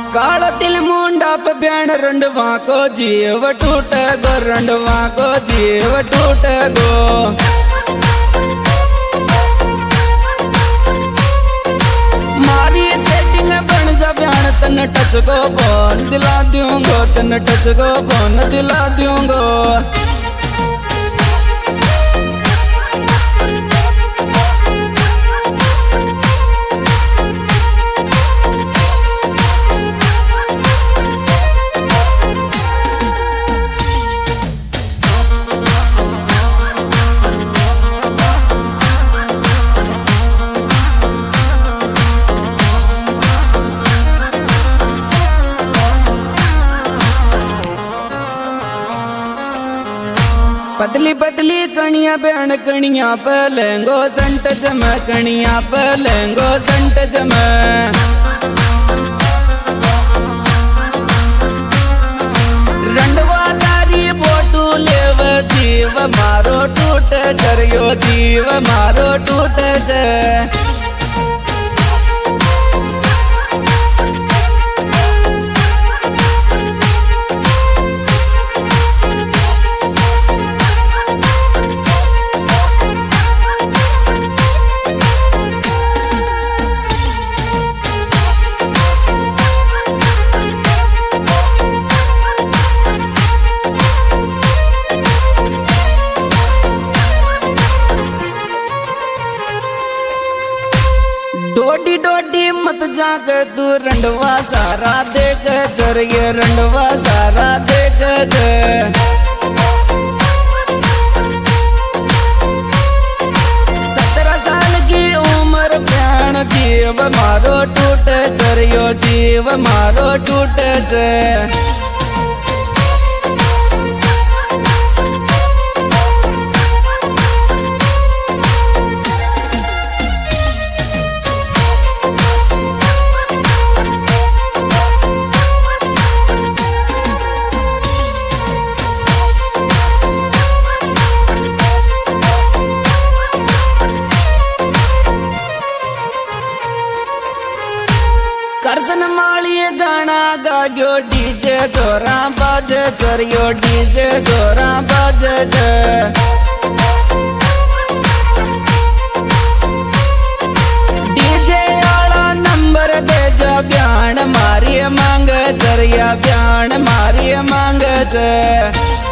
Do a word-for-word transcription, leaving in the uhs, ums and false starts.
काला तिल मुंडा पे ब्याण रंडवा को जीव टूट गो, रंडवा को जीव टूट गो। मारी सेटिंग बन जा ब्याण तन टच गो, बोन दिला दूंगो, तन टच गो बोन दिला दूंगो। पतली पतली कणिया ब्याण कणिया पे लेंगो संट जम, कणिया पे लेंगो संट जम। रंडवा तारी बोटू लेव जीव मारो टूट जरियो, जीव मारो टूट जे। डोडी डोडी मत जाग तू रंडवा सारा देख चरिए, रंडवा सारा देख जे। सत्रह साल की उम्र ब्याण जीव मारो टूट चरियो, जीव मारो टूट जे। करसन मालिए गाना गायो डीजे जोरा बाजे चरियो, डीजे जोरा बाजे जे। डीजे आला नंबर दे जा ब्याण मारिए मांग चरिया, ब्याण मारिए मांग जे।